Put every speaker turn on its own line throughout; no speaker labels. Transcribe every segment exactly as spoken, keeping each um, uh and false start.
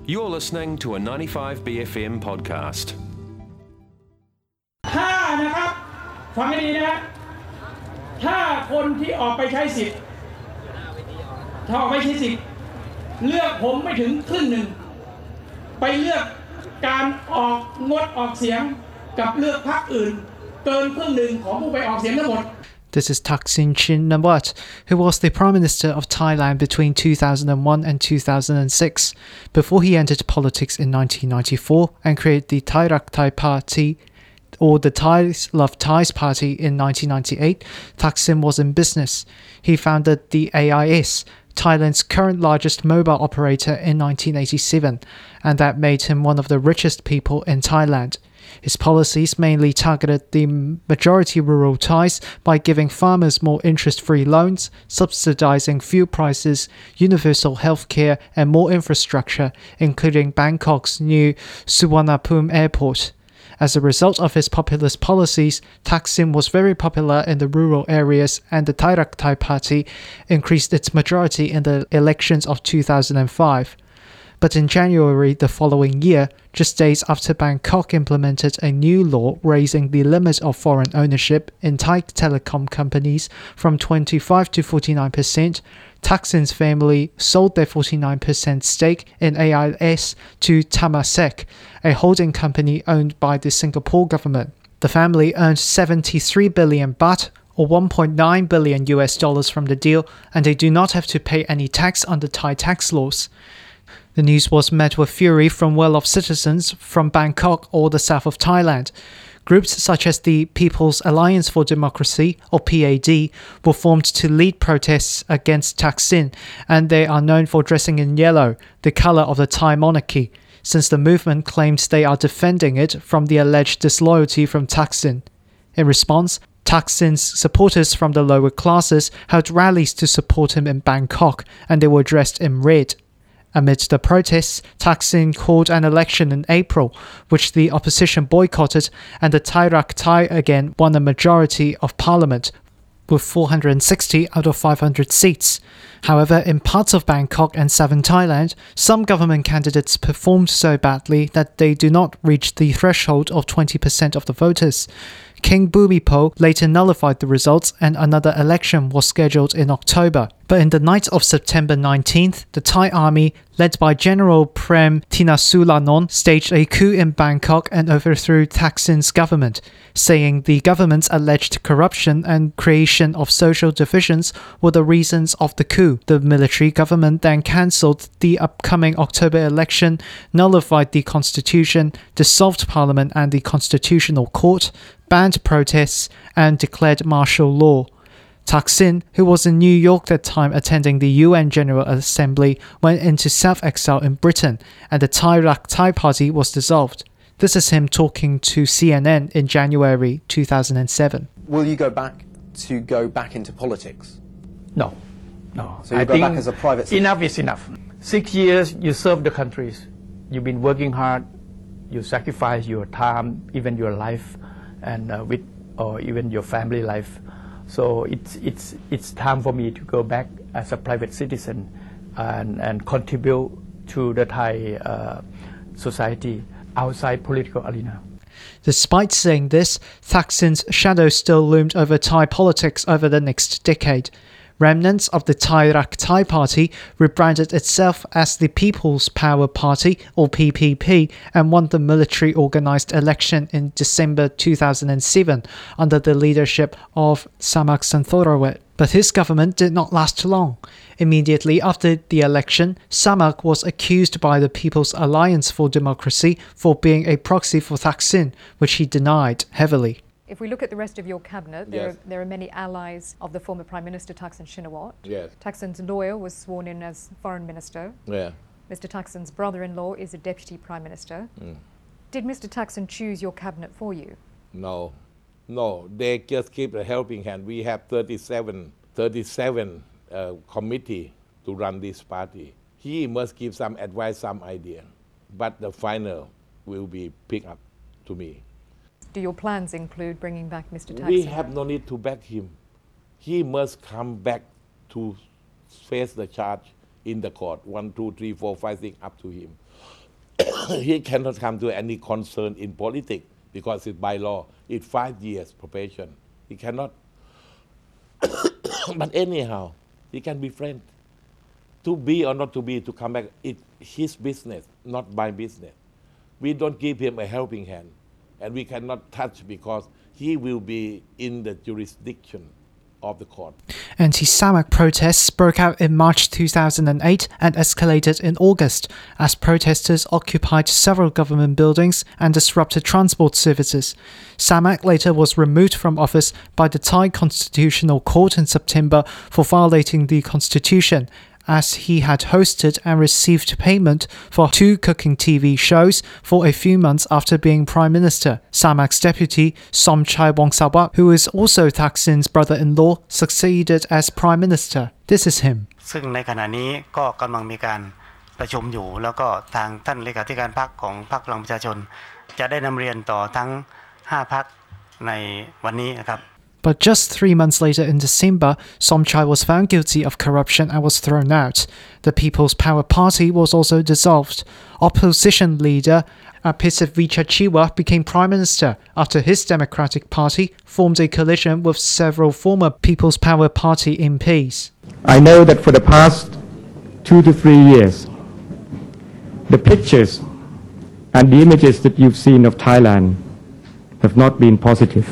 You're listening to a ninety-five B F M podcast.
ถ้านะครับฟังให้ดีนะถ้าคนที่ออกไปใช้สิทธิ์ถ้าออกไปใช้สิทธิ์เลือกผมไม่ถึงครึ่งหนึ่งไปเลือกการออกงดออกเสียงกับเลือกพรรคอื่นเกินครึ่งหนึ่งของผู้ไปออกเสียงทั้งหมด
This is Thaksin Shinawatra, who was the Prime Minister of Thailand between two thousand one and two thousand six, before he entered politics in nineteen ninety-four and created the Thai Rak Thai Party, or the Thais Love Thais Party in nineteen ninety-eight. Thaksin was in business. He founded the A I S, Thailand's current largest mobile operator, in nineteen eighty-seven, and that made him one of the richest people in Thailand. His policies mainly targeted the majority rural Thais by giving farmers more interest-free loans, subsidizing fuel prices, universal health care, and more infrastructure, including Bangkok's new Suvarnabhumi airport. As a result of his populist policies, Thaksin was very popular in the rural areas, and the Thai Rak Thai Party increased its majority in the elections of two thousand five. But in January the following year, just days after Bangkok implemented a new law raising the limit of foreign ownership in Thai telecom companies from twenty-five to forty-nine percent, Thaksin's family sold their forty-nine percent stake in A I S to Temasek, a holding company owned by the Singapore government. The family earned seventy-three billion baht, or one point nine billion U S dollars from the deal, and they do not have to pay any tax under Thai tax laws. The news was met with fury from well-off citizens from Bangkok or the south of Thailand. Groups such as the People's Alliance for Democracy, or P A D, were formed to lead protests against Thaksin, and they are known for dressing in yellow, the colour of the Thai monarchy, since the movement claims they are defending it from the alleged disloyalty from Thaksin. In response, Thaksin's supporters from the lower classes held rallies to support him in Bangkok, and they were dressed in red. Amidst the protests, Thaksin called an election in April, which the opposition boycotted, and the Thai Rak Thai again won a majority of parliament, with four hundred sixty out of five hundred seats. However, in parts of Bangkok and southern Thailand, some government candidates performed so badly that they do not reach the threshold of twenty percent of the voters. King Bhumipol later nullified the results, and another election was scheduled in October. But in the night of September nineteenth, the Thai army, led by General Prem Tinasulanont, staged a coup in Bangkok and overthrew Thaksin's government, saying the government's alleged corruption and creation of social divisions were the reasons of the coup. The military government then cancelled the upcoming October election, nullified the constitution, dissolved parliament and the constitutional court, banned protests, and declared martial law. Thaksin, who was in New York at the time attending the U N General Assembly, went into self-exile in Britain, and the Thai Rak Thai Party was dissolved. This is him talking to C N N in January two thousand seven.
Will you go back to go back into politics?
No, no.
So you
I
go
think
back as a private citizen?
Enough is enough. Six years you serve the countries. You've been working hard. You sacrifice your time, even your life, and uh, with or even your family life. So it's it's it's time for me to go back as a private citizen and and contribute to the Thai uh, society outside political arena.
Despite saying this, Thaksin's shadow still loomed over Thai politics over the next decade. Remnants of the Thai Rak Thai Party rebranded itself as the People's Power Party, or P P P, and won the military-organized election in December two thousand seven under the leadership of Samak Santhorawet. But his government did not last long. Immediately after the election, Samak was accused by the People's Alliance for Democracy for being a proxy for Thaksin, which he denied heavily.
If we look at the rest of your cabinet, there,
Yes.
are, there are many allies of the former Prime Minister Thaksin Shinawatra.
Yes.
Thaksin's lawyer was sworn in as Foreign Minister.
Yeah.
Mister Thaksin's brother-in-law is a Deputy Prime Minister.
Mm.
Did Mister Thaksin choose your cabinet for you?
No. No. They just keep a helping hand. We have thirty-seven, thirty-seven uh, committee to run this party. He must give some advice, some idea. But the final will be picked up to me.
Do your plans include bringing back Mister Thaksin?
We have no need to back him. He must come back to face the charge. in the court. One, two, three, four, five things up to him. He cannot come to any concern in politics because it's by law. It's five years probation. He cannot. But anyhow, he can be friends. To be or not to be, to come back, it's his business, not my business. We don't give him a helping hand, and we cannot touch because he will be in the jurisdiction of the court.
Anti-Samak protests broke out in March two thousand eight and escalated in August as protesters occupied several government buildings and disrupted transport services. Samak later was removed from office by the Thai Constitutional Court in September for violating the constitution, as he had hosted and received payment for two cooking T V shows for a few months after being Prime Minister. Samak's deputy, Somchai Wongsawa, who is also Thaksin's brother-in-law, succeeded as Prime Minister. This is him.
ซึ่งในขณะนี้ก็กำลังมีการประชุมอยู่แล้วก็ทางท่านเลขาธิการพรรคของพรรคพลังประชาชนจะได้นำเรียนต่อทั้งห้าพรรคในวันนี้นะครับ
But just three months later in December, Somchai was found guilty of corruption and was thrown out. The People's Power Party was also dissolved. Opposition leader Abhisit Vichachiwa became Prime Minister after his Democratic Party formed a coalition with several former People's Power Party M Ps.
I know that for the past two to three years, the pictures and the images that you've seen of Thailand have not been positive.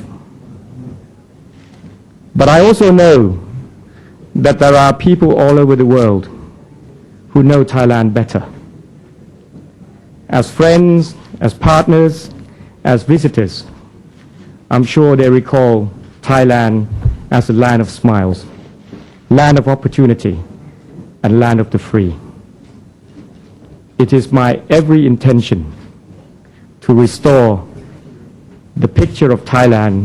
But I also know that there are people all over the world who know Thailand better. As friends, as partners, as visitors, I'm sure they recall Thailand as a land of smiles, land of opportunity, and land of the free. It is my every intention to restore the picture of Thailand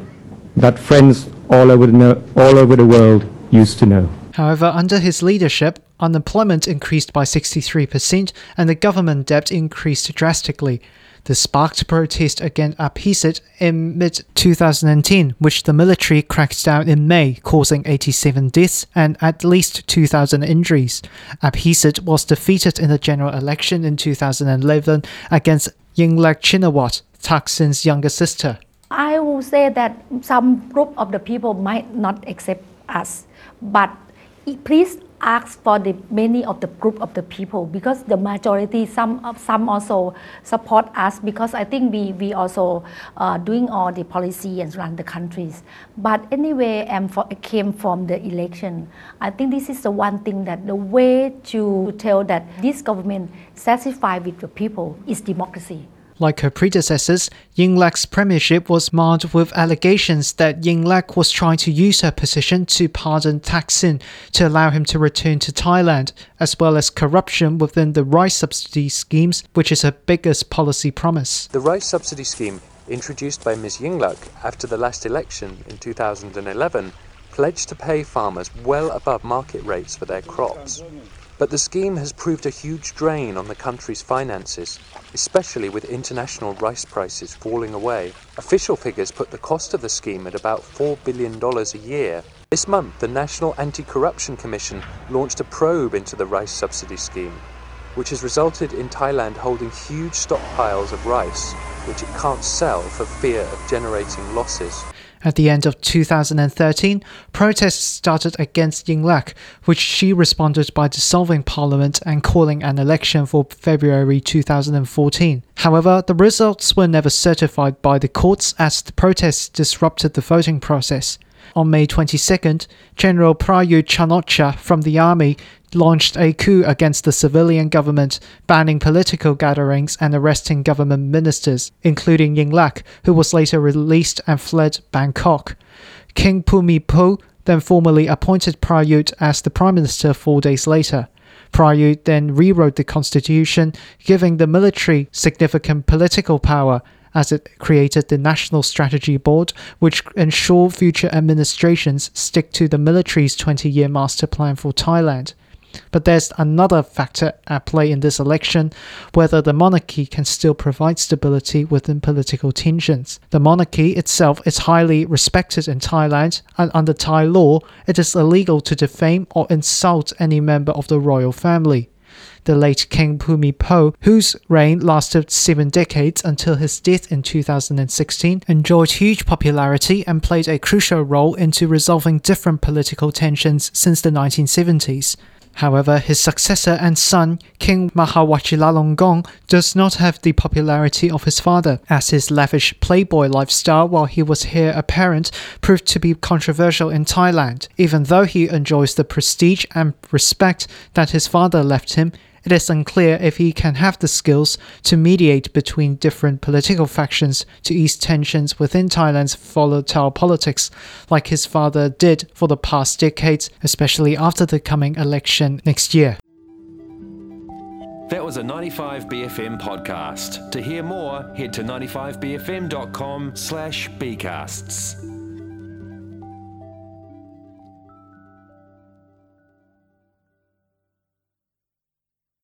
that friends all over the, all over the world used to know.
However, under his leadership, unemployment increased by sixty-three percent and the government debt increased drastically. This sparked protest against Abhisit in mid twenty ten, which the military cracked down in May, causing eighty-seven deaths and at least two thousand injuries. Abhisit was defeated in the general election in two thousand eleven against Yingluck Shinawatra, Thaksin's younger sister.
I will say that some group of the people might not accept us, but please ask for the many of the group of the people, because the majority, some of some also support us, because I think we we also uh, doing all the policy and run the countries. But anyway, I'm for, I came from the election. I think this is the one thing that the way to tell that this government satisfied with the people is democracy.
Like her predecessors, Yingluck's premiership was marred with allegations that Yingluck was trying to use her position to pardon Thaksin to allow him to return to Thailand, as well as corruption within the rice subsidy schemes, which is her biggest policy promise.
The rice subsidy scheme, introduced by Miz Yingluck after the last election in two thousand eleven, pledged to pay farmers well above market rates for their crops. But the scheme has proved a huge drain on the country's finances, especially with international rice prices falling away. Official figures put the cost of the scheme at about four billion dollars a year. This month, the National Anti-Corruption Commission launched a probe into the rice subsidy scheme, which has resulted in Thailand holding huge stockpiles of rice, which it can't sell for fear of generating losses.
At the end of two thousand thirteen, protests started against Yingluck, which she responded by dissolving parliament and calling an election for February two thousand fourteen. However, the results were never certified by the courts as the protests disrupted the voting process. On May twenty-second, General Prayut Chan-o-cha from the army launched a coup against the civilian government, banning political gatherings and arresting government ministers, including Yingluck, who was later released and fled Bangkok. King Bhumibol then formally appointed Prayut as the prime minister four days later. Prayut then rewrote the constitution, giving the military significant political power, as it created the National Strategy Board, which ensured future administrations stick to the military's twenty-year master plan for Thailand. But there's another factor at play in this election, whether the monarchy can still provide stability within political tensions. The monarchy itself is highly respected in Thailand, and under Thai law, it is illegal to defame or insult any member of the royal family. The late King Bhumibol, whose reign lasted seven decades until his death in two thousand sixteen, enjoyed huge popularity and played a crucial role into resolving different political tensions since the nineteen seventies. However, his successor and son, King Maha Vajiralongkorn, does not have the popularity of his father, as his lavish playboy lifestyle while he was heir apparent proved to be controversial in Thailand. Even though he enjoys the prestige and respect that his father left him, it is unclear if he can have the skills to mediate between different political factions to ease tensions within Thailand's volatile politics, like his father did for the past decades, especially after the coming election next year.
That was a ninety-five B F M podcast. To hear more, head to ninety-five b f m dot com slash b casts.